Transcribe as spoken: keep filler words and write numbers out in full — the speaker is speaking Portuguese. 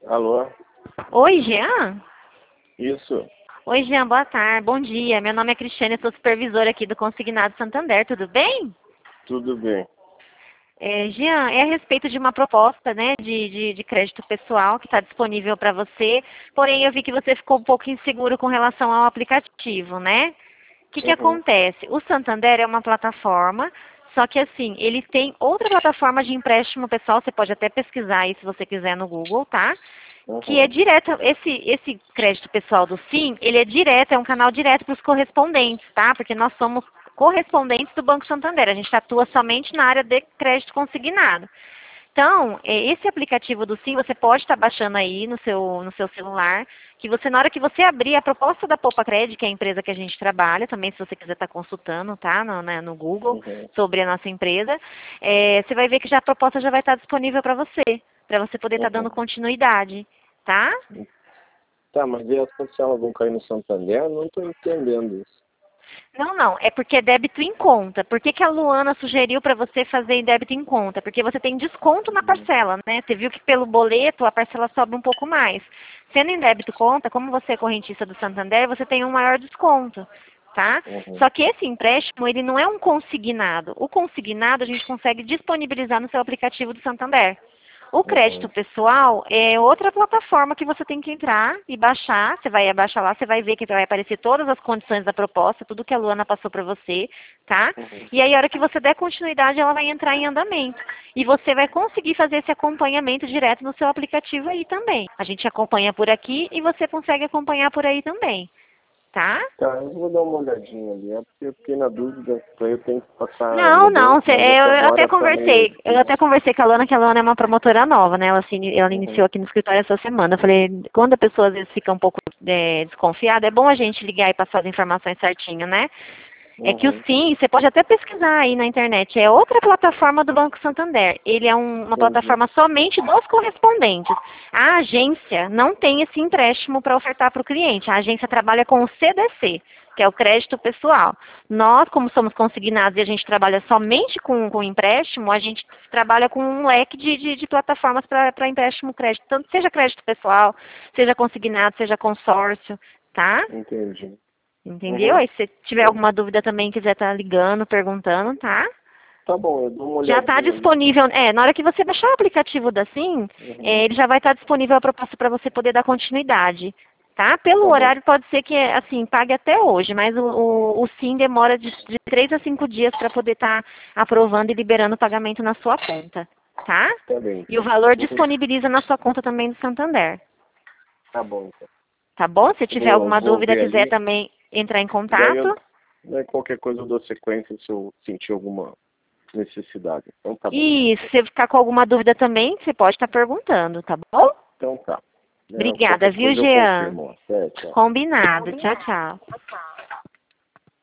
Alô? Oi, Jean? Isso. Oi, Jean, boa tarde, bom dia. Meu nome é Cristiane, eu sou supervisora aqui do Consignado Santander, tudo bem? Tudo bem. É, Jean, é a respeito de uma proposta, né, de, de, de crédito pessoal que está disponível para você, porém eu vi que você ficou um pouco inseguro com relação ao aplicativo, né? O que que Uhum. acontece? O Santander é uma plataforma, só que assim, ele tem outra plataforma de empréstimo pessoal, você pode até pesquisar aí se você quiser no Google, tá? Que é Uhum. direto, esse, esse crédito pessoal do Sim, ele é direto, é um canal direto para os correspondentes, tá? Porque nós somos correspondentes do Banco Santander, a gente atua somente na área de crédito consignado. Então, é, esse aplicativo do Sim, você pode estar baixando aí no seu, no seu celular, que você, na hora que você abrir a proposta da Poupa Cred, que é a empresa que a gente trabalha, também se você quiser estar consultando, tá, no, né, no Google, Uhum. sobre a nossa empresa, é, você vai ver que já a proposta já vai estar disponível para você, para você poder estar dando Uhum. continuidade, tá? Tá, mas e as parcelas vão cair no Santander? Eu não estou entendendo isso. Não, não, é porque é débito em conta. Por que que a Luana sugeriu para você fazer em débito em conta? Porque você tem desconto na Uhum. parcela, né? Você viu que pelo boleto a parcela sobe um pouco mais. Sendo em débito conta, como você é correntista do Santander, você tem um maior desconto, tá? Uhum. Só que esse empréstimo, ele não é um consignado. O consignado a gente consegue disponibilizar no seu aplicativo do Santander. O crédito Uhum. pessoal é outra plataforma que você tem que entrar e baixar. Você vai abaixar lá, você vai ver que vai aparecer todas as condições da proposta, tudo que a Luana passou para você, tá? Uhum. E aí, a hora que você der continuidade, ela vai entrar em andamento. E você vai conseguir fazer esse acompanhamento direto no seu aplicativo aí também. A gente acompanha por aqui e você consegue acompanhar por aí também, tá? Tá, eu vou dar uma olhadinha ali. É porque eu fiquei na dúvida, aí eu tenho que passar Não, no não, banco, cê- mas eu, essa eu até hora tá meio conversei, eu até difícil. conversei com a Lana, que a Lana é uma promotora nova, né? Ela, se, ini- ela Uhum. iniciou aqui no escritório essa semana. Eu falei, quando a pessoa às vezes fica um pouco é, desconfiada, é bom a gente ligar e passar as informações certinho, né? É que o Uhum. Sim, você pode até pesquisar aí na internet, é outra plataforma do Banco Santander. Ele é um- uma Entendi. plataforma somente dos correspondentes. A agência não tem esse empréstimo para ofertar para o cliente. A agência trabalha com o C D C, que é o crédito pessoal. Nós, como somos consignados e a gente trabalha somente com, com empréstimo, a gente trabalha com um leque de, de, de plataformas para empréstimo crédito, tanto seja crédito pessoal, seja consignado, seja consórcio, tá? Entendi. Entendeu? Uhum. Aí se tiver Tá, alguma dúvida também, quiser estar ligando, perguntando, tá? tá bom, eu dou uma Já está olhadinha ali. disponível, é, na hora que você baixar o aplicativo da Sim, Uhum. é, ele já vai estar disponível a proposta para você poder dar continuidade, tá? Pelo Tá bom. horário pode ser que, assim, pague até hoje, mas o, o, o Sim demora de, de três a cinco dias para poder estar aprovando e liberando o pagamento na sua conta, tá? Tá bem, E o então. valor Uhum. disponibiliza na sua conta também do Santander, Tá bom, então. tá bom? Se Eu tiver vou, alguma vou dúvida, ver quiser ali. também entrar em Daí, eu, contato, daí qualquer coisa eu dou sequência se eu sentir alguma necessidade. Então tá bom. e se você ficar com alguma dúvida também, você pode estar perguntando, tá bom? Então tá. É, Obrigada, qualquer viu, coisa eu Jean? confirmo. Até, tchau. Combinado. Tchau, tchau.